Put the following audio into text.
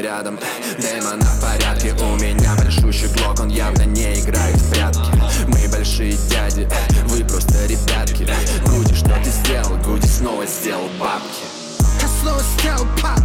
рядом. Дэймон на порядке, у меня большущий глок, он явно не играет в прятки. Мы большие дяди, вы просто ребятки. Гуди, что ты сделал? Гуди снова сделал бабки. Я снова сделал пап.